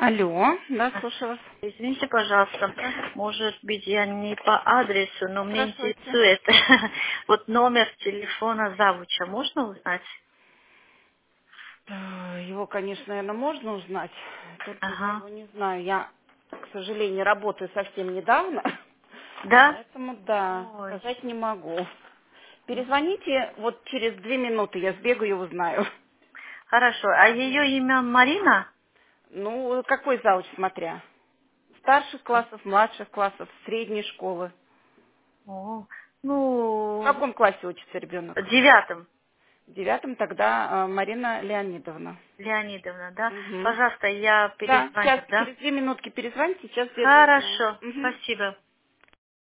Алло, да, слушаю вас. Извините, пожалуйста, может быть, я не по адресу, но мне Здравствуйте. интересует вот номер телефона завуча. Можно узнать? Его, конечно, наверное, можно узнать, только я Ага. его не знаю. Я, к сожалению, работаю совсем недавно, Да? поэтому, да, Ой. сказать не могу. Перезвоните, вот через 2 минуты я сбегаю и узнаю. Хорошо. А ее имя Марина? Ну, какой зауч, смотря? Старших классов, младших классов, средней школы. О, В ну, каком классе учится ребенок? в 9. В 9 тогда Марина Леонидовна. Леонидовна, да? Мгм. Пожалуйста, я Да, сейчас перезвоню, да? через 2 минутки перезвоните, сейчас я узнаю. Хорошо. Мгм. Спасибо.